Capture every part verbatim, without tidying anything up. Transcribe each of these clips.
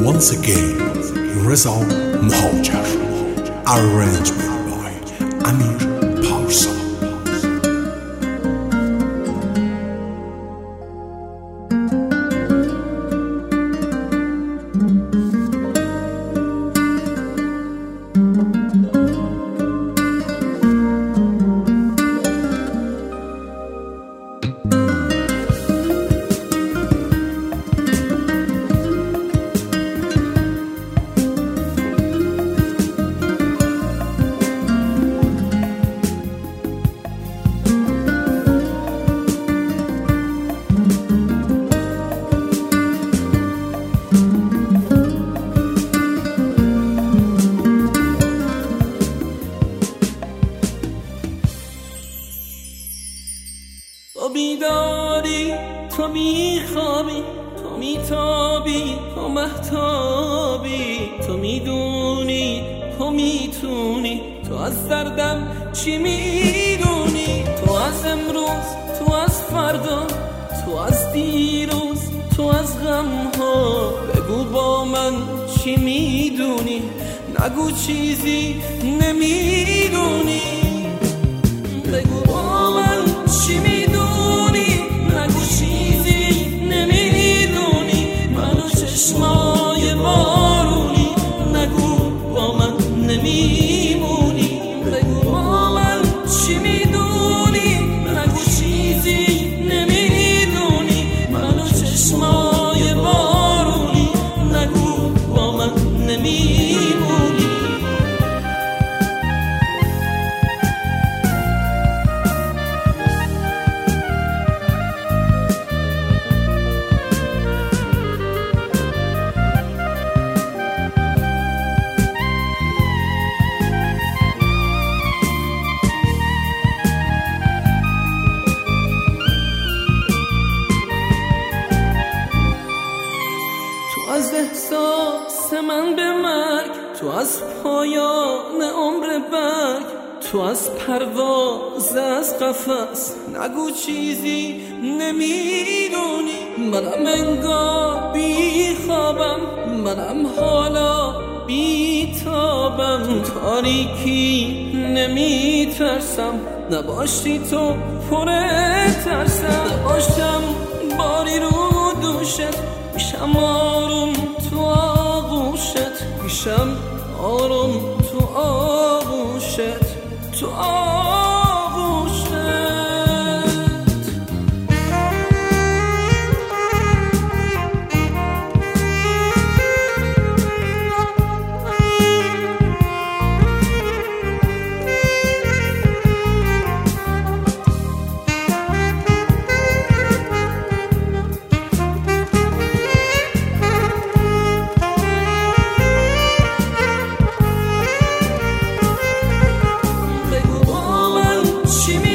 once again رضا مهاجر. Arrangement by امیر پارسا. تو بیداری، تو میخوابی، تو میتابی، تو مهتابی، تو میدونی، تو میتونی، تو از دردم چی میدونی؟ تو از امروز، تو از فردا، تو از دیروز، تو از غمها بگو با من چی میدونی؟ نگو چیزی نمیدونی. بگو با من چی میدونی؟ نگو چیزی نمیدونی. منو چشمای بارونی، نگو با من نمیمونی. بگو با من چی میدونی؟ نگو چیزی نمیدونی. منو چشمای بارونی، نگو با من نمیمونی. از احساس من به مرگ، تو از پایان عمر برگ، تو از پرواز از قفس نگو چیزی نمیدونی. منم انگار بی خوابم، منم حالا بی تابم. تو تاریکی نمیترسم، نباشی تو پر ترسم. نباشم باری رو دوشت، میشم آروم تو آغوشت. میشم آروم تو آغوشت، تو آغوشت.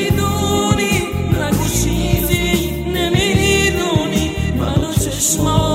Small